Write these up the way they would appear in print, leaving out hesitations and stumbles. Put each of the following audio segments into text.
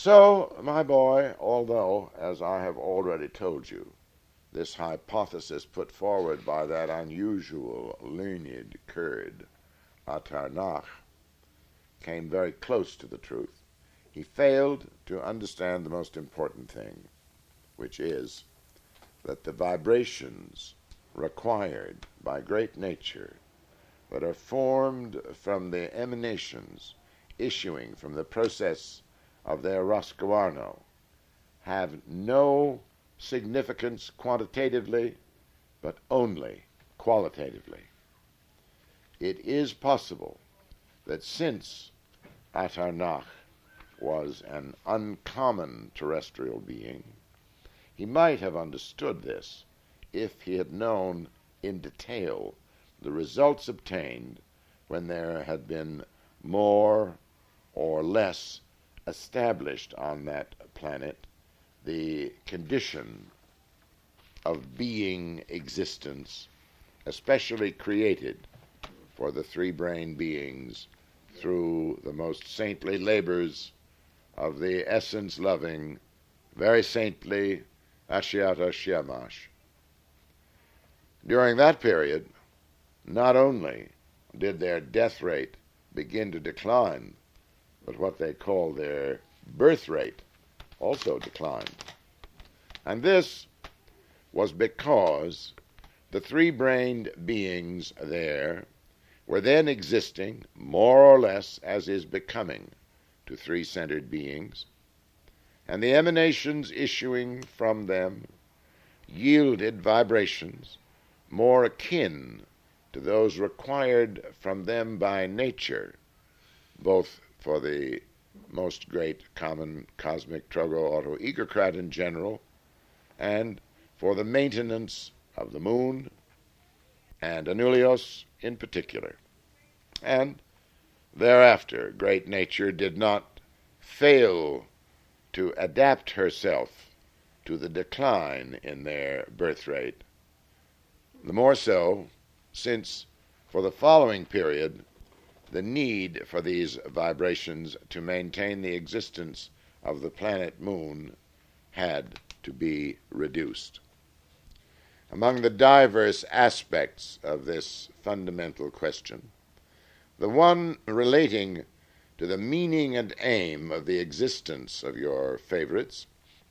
So, my boy, although, as I have already told you, this hypothesis put forward by that unusual learned Kurd, Atarnach, came very close to the truth, he failed to understand the most important thing, which is that the vibrations required by great nature that are formed from the emanations issuing from the process of their Roscoarno have no significance quantitatively, but only qualitatively. It is possible that since Atarnach was an uncommon terrestrial being, he might have understood this if he had known in detail the results obtained when there had been more or less established on that planet the condition of being existence, especially created for the three-brain beings through the most saintly labors of the essence-loving, very saintly Ashiata Shamash. During that period, not only did their death rate begin to decline, but what they call their birth rate also declined. And this was because the three-brained beings there were then existing more or less as is becoming to three-centered beings, and the emanations issuing from them yielded vibrations more akin to those required from them by nature, both for the most great common cosmic Trogo-Auto-Egocrat in general, and for the maintenance of the moon and Anulios in particular. And thereafter, great nature did not fail to adapt herself to the decline in their birth rate, the more so since for the following period the need for these vibrations to maintain the existence of the planet Moon had to be reduced. Among the diverse aspects of this fundamental question, the one relating to the meaning and aim of the existence of your favorites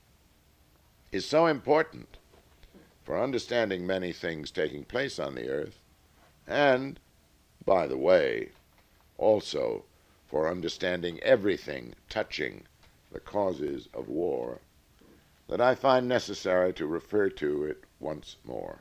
is so important for understanding many things taking place on the earth, and, by the way, also for understanding everything touching the causes of war, that I find necessary to refer to it once more.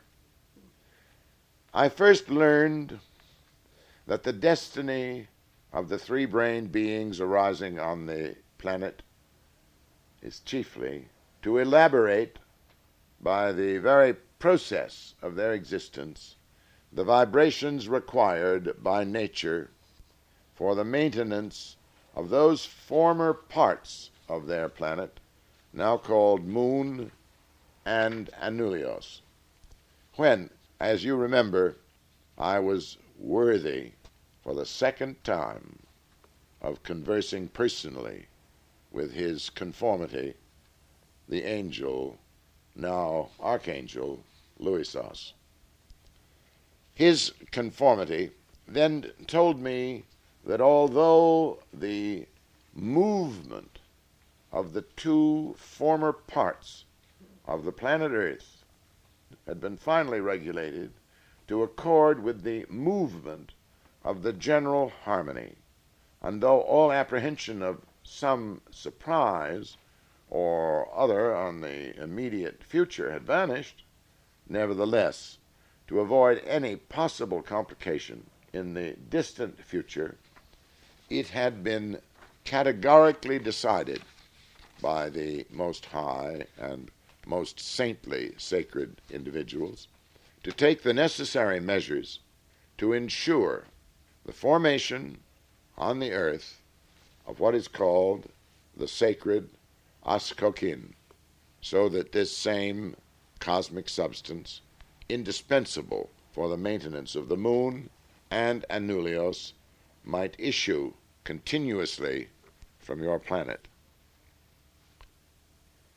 I first learned that the destiny of the three-brained beings arising on the planet is chiefly to elaborate, by the very process of their existence, the vibrations required by nature for the maintenance of those former parts of their planet, now called Moon and Anulios, when, as you remember, I was worthy for the second time of conversing personally with his conformity, the angel, now archangel, Louisos. His conformity then told me that although the movement of the two former parts of the planet Earth had been finally regulated to accord with the movement of the general harmony, and though all apprehension of some surprise or other on the immediate future had vanished, nevertheless, to avoid any possible complication in the distant future, it had been categorically decided by the Most High and most saintly sacred individuals to take the necessary measures to ensure the formation on the earth of what is called the sacred Askokin, so that this same cosmic substance, indispensable for the maintenance of the moon and Anulios, might issue continuously from your planet.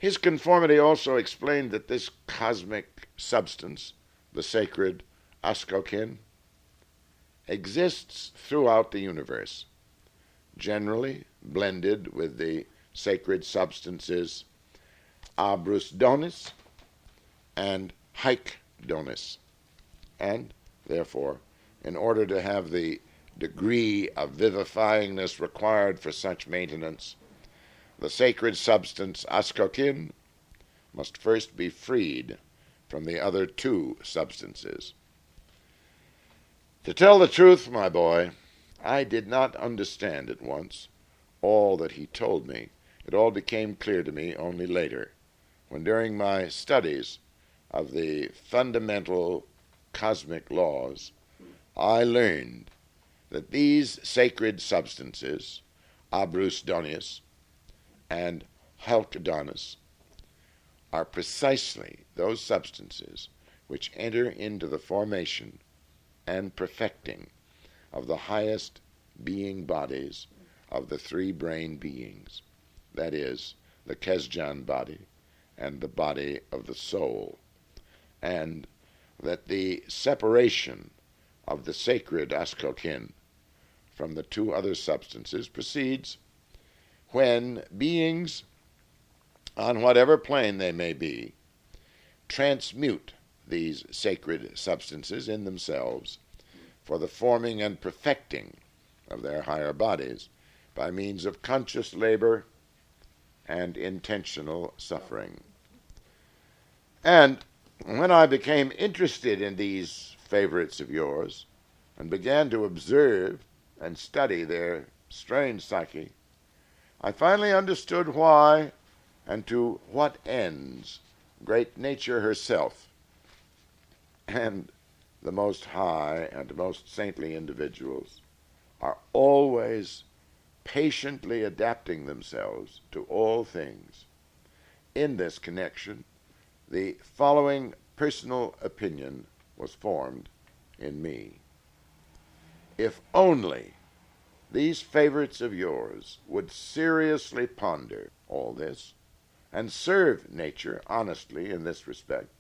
His conformity also explained that this cosmic substance, the sacred Askokin, exists throughout the universe, generally blended with the sacred substances Abrusdonis and Haikdonis, and therefore, in order to have the degree of vivifyingness required for such maintenance, the sacred substance Askokin must first be freed from the other two substances. To tell the truth, my boy, I did not understand at once all that he told me. It all became clear to me only later, when during my studies of the fundamental cosmic laws, I learned that these sacred substances, Abrusdonis and Halkidonis, are precisely those substances which enter into the formation and perfecting of the highest being bodies of the three brain beings, that is, the Kesjan body and the body of the soul, and that the separation of the sacred Askokin from the two other substances proceeds when beings, on whatever plane they may be, transmute these sacred substances in themselves for the forming and perfecting of their higher bodies by means of conscious labor and intentional suffering. And when I became interested in these favorites of yours and began to observe and study their strange psyche, I finally understood why and to what ends great nature herself and the most high and most saintly individuals are always patiently adapting themselves to all things. In this connection, the following personal opinion was formed in me. If only these favorites of yours would seriously ponder all this and serve nature honestly in this respect,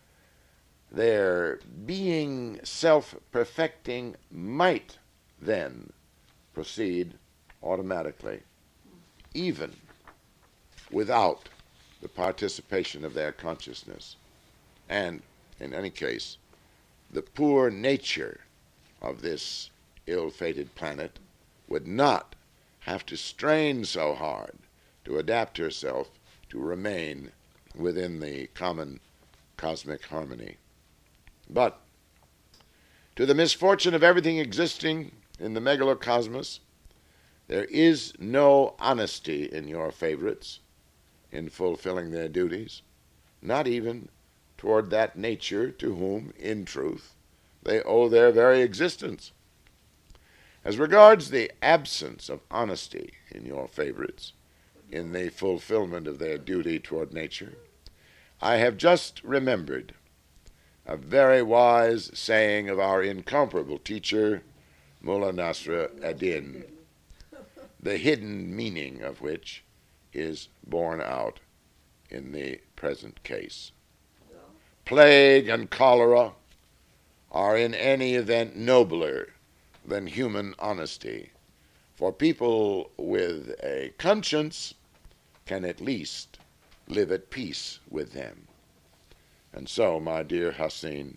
their being self-perfecting might then proceed automatically, even without the participation of their consciousness. And, in any case, the poor nature of this ill-fated planet would not have to strain so hard to adapt herself to remain within the common cosmic harmony. But to the misfortune of everything existing in the megalocosmos, there is no honesty in your favorites in fulfilling their duties, not even toward that nature to whom, in truth, they owe their very existence. As regards the absence of honesty in your favorites in the fulfillment of their duty toward nature, I have just remembered a very wise saying of our incomparable teacher, Mullah Nasr ad-Din, the hidden meaning of which is borne out in the present case. Plague and cholera are in any event nobler than human honesty, for people with a conscience can at least live at peace with them. And so, my dear Hassin,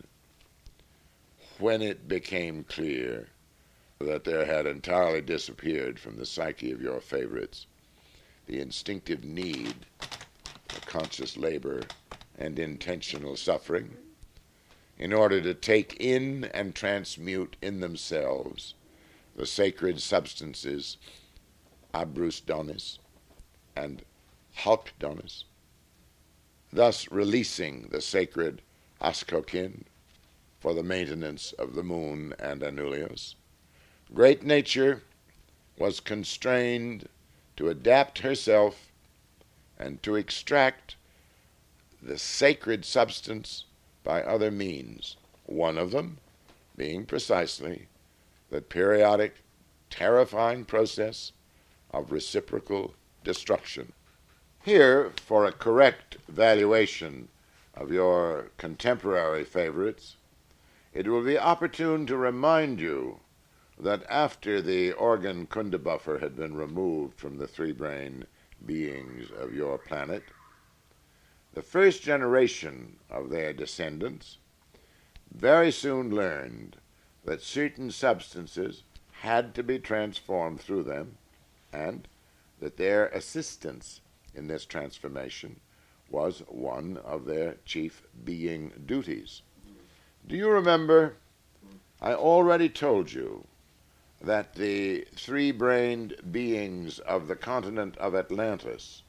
when it became clear that there had entirely disappeared from the psyche of your favorites the instinctive need for conscious labor and intentional suffering, in order to take in and transmute in themselves the sacred substances Abrusdonis and Halkidonis, thus releasing the sacred Askokin for the maintenance of the moon and Anulios, great nature was constrained to adapt herself and to extract the sacred substance by other means, one of them being precisely the periodic, terrifying process of reciprocal destruction. Here, for a correct valuation of your contemporary favorites, it will be opportune to remind you that after the organ Kundabuffer had been removed from the three-brain beings of your planet, the first generation of their descendants very soon learned that certain substances had to be transformed through them, and that their assistance in this transformation was one of their chief being duties. Do you remember? I already told you that the three-brained beings of the continent of Atlantis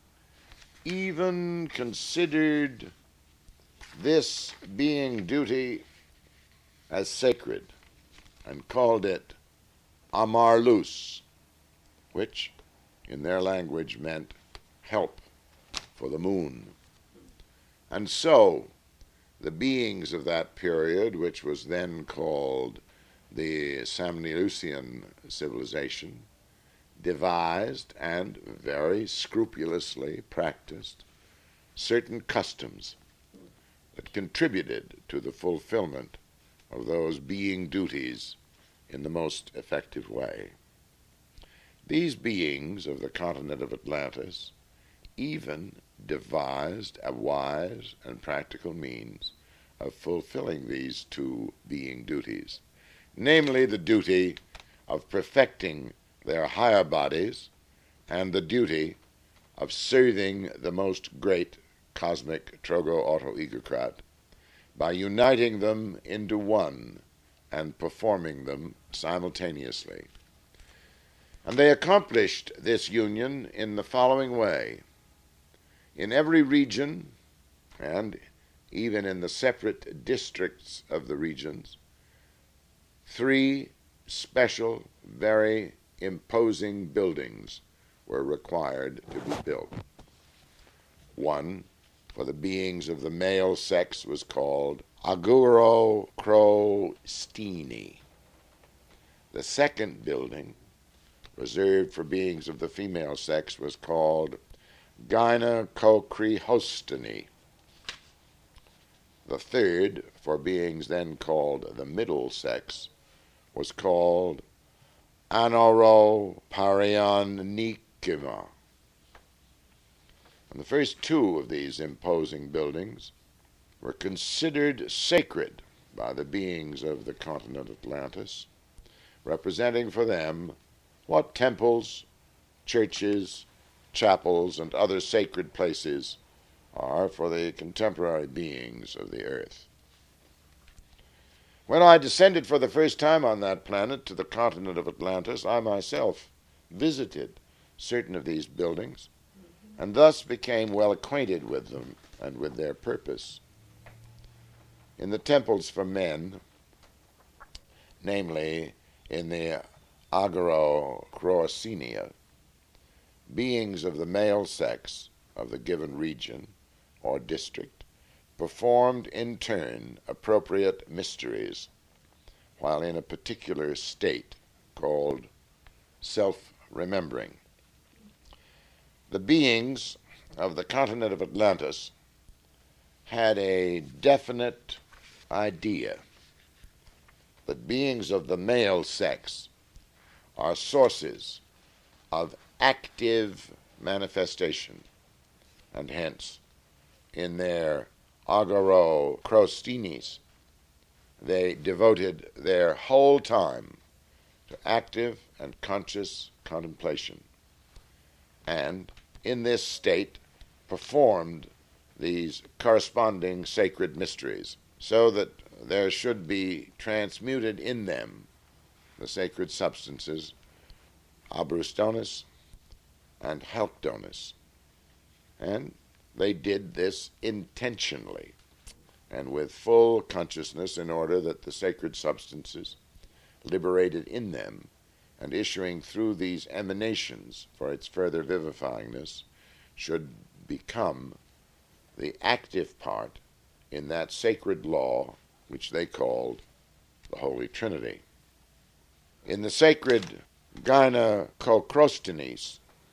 even considered this being duty as sacred and called it Amarlus, which in their language meant help for the moon. And so the beings of that period, which was then called the Samnilusian civilization, devised and very scrupulously practiced certain customs that contributed to the fulfillment of those being duties in the most effective way. These beings of the continent of Atlantis even devised a wise and practical means of fulfilling these two being duties, namely the duty of perfecting their higher bodies and the duty of serving the most great cosmic Trogo-Auto-Egocrat by uniting them into one and performing them simultaneously. And they accomplished this union in the following way. In every region, and even in the separate districts of the regions, three special, very imposing buildings were required to be built. One for the beings of the male sex was called Agorochrostini. The second building, reserved for beings of the female sex, was called Gynecochreostini. The third, for beings then called the middle sex, was called Anoroparianikima. And the first two of these imposing buildings were considered sacred by the beings of the continent Atlantis, representing for them what temples, churches, chapels, and other sacred places are for the contemporary beings of the earth. When I descended for the first time on that planet to the continent of Atlantis, I myself visited certain of these buildings and thus became well acquainted with them and with their purpose. In the temples for men, namely in the Agorochrostini, beings of the male sex of the given region or district performed in turn appropriate mysteries while in a particular state called self-remembering. The beings of the continent of Atlantis had a definite idea that beings of the male sex are sources of active manifestation, and hence, in their Agorochrostini, they devoted their whole time to active and conscious contemplation, and in this state performed these corresponding sacred mysteries, so that there should be transmuted in them the sacred substances Abrustonus and Halcdonus. And they did this intentionally and with full consciousness in order that the sacred substances liberated in them and issuing through these emanations for its further vivifyingness should become the active part in that sacred law which they called the Holy Trinity. In the sacred Gynecochrostinis,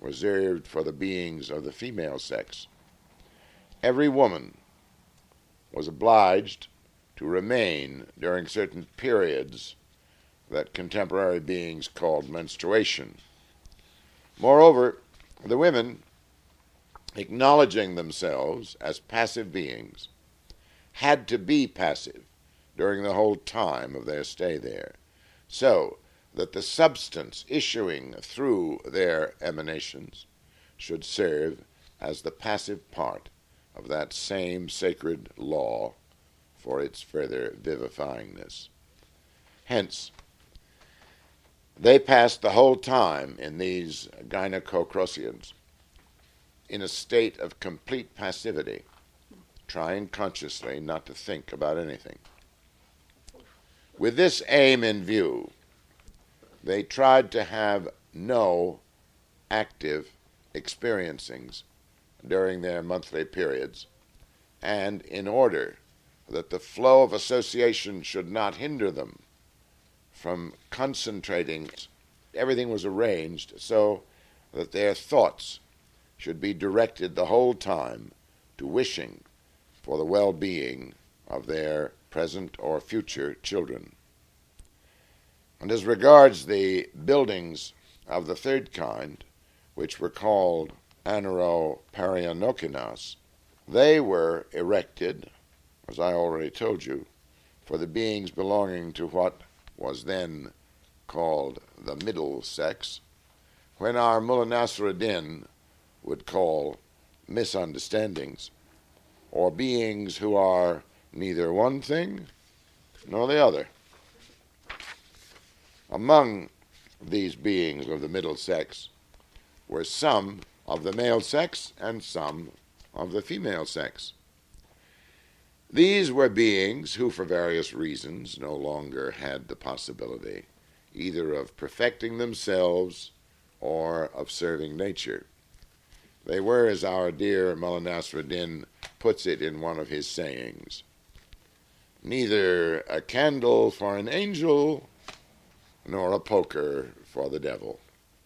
reserved for the beings of the female sex. Every woman was obliged to remain during certain periods that contemporary beings called menstruation. Moreover, the women, acknowledging themselves as passive beings, had to be passive during the whole time of their stay there, so that the substance issuing through their emanations should serve as the passive part of that same sacred law for its further vivifyingness. Hence, they passed the whole time in these gynecocrosians in a state of complete passivity, trying consciously not to think about anything. With this aim in view, they tried to have no active experiencings during their monthly periods, and in order that the flow of association should not hinder them from concentrating, everything was arranged so that their thoughts should be directed the whole time to wishing for the well-being of their present or future children. And as regards the buildings of the third kind, which were called Aneroparionokinos, they were erected, as I already told you, for the beings belonging to what was then called the middle sex, when our Mullah Nasruddin would call misunderstandings, or beings who are neither one thing nor the other. Among these beings of the middle sex were some of the male sex and some of the female sex. These were beings who, for various reasons, no longer had the possibility either of perfecting themselves or of serving nature. They were, as our dear Mullah Nasruddin puts it in one of his sayings, neither a candle for an angel nor a poker for the devil.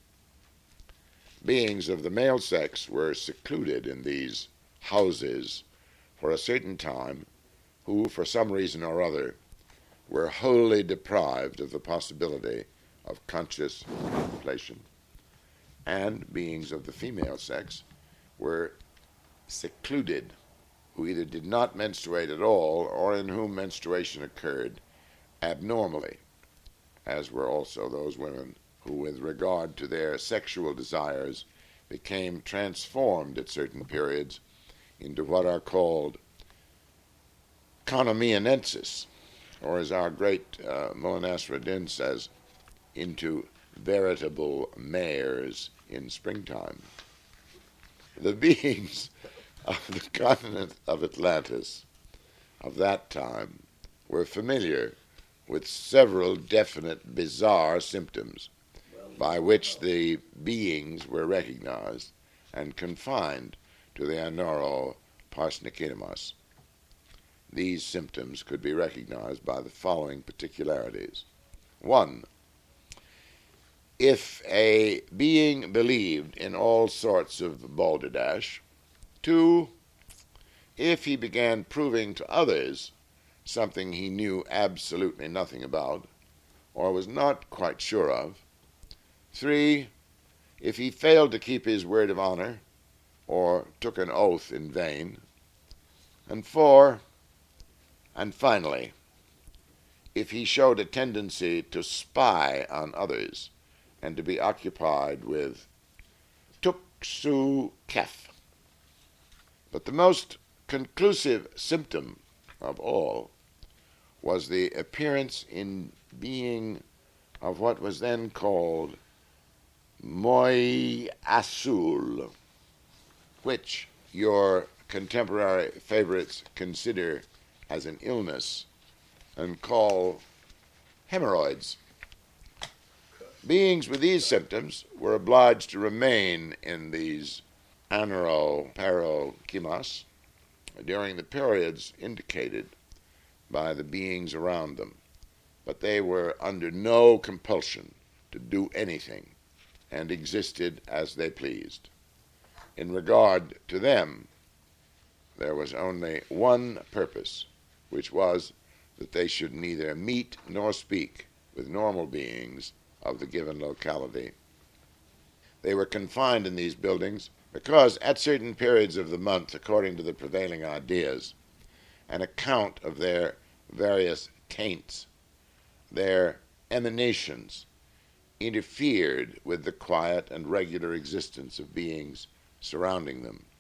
Beings of the male sex were secluded in these houses for a certain time, who, for some reason or other, were wholly deprived of the possibility of conscious contemplation, and beings of the female sex were secluded, who either did not menstruate at all or in whom menstruation occurred abnormally, as were also those women who, with regard to their sexual desires, became transformed at certain periods into what are called conomianensis, or as our great Mullah Nasruddin says, into veritable mares in springtime. The beings of the continent of Atlantis of that time were familiar with several definite bizarre symptoms by which the beings were recognized and confined to the Aneroparionokinos. These symptoms could be recognized by the following particularities. 1. If a being believed in all sorts of balderdash. 2. If he began proving to others something he knew absolutely nothing about, or was not quite sure of. 3. If he failed to keep his word of honor, or took an oath in vain. And 4. And finally, if he showed a tendency to spy on others and to be occupied with tuksu kef. But the most conclusive symptom of all was the appearance in being of what was then called moi asul, which your contemporary favorites consider as an illness and call hemorrhoids. Beings with these symptoms were obliged to remain in these aneroparionokinos during the periods indicated by the beings around them, but they were under no compulsion to do anything and existed as they pleased. In regard to them, there was only one purpose, which was that they should neither meet nor speak with normal beings of the given locality. They were confined in these buildings because at certain periods of the month, according to the prevailing ideas, an account of their various taints, their emanations, interfered with the quiet and regular existence of beings surrounding them.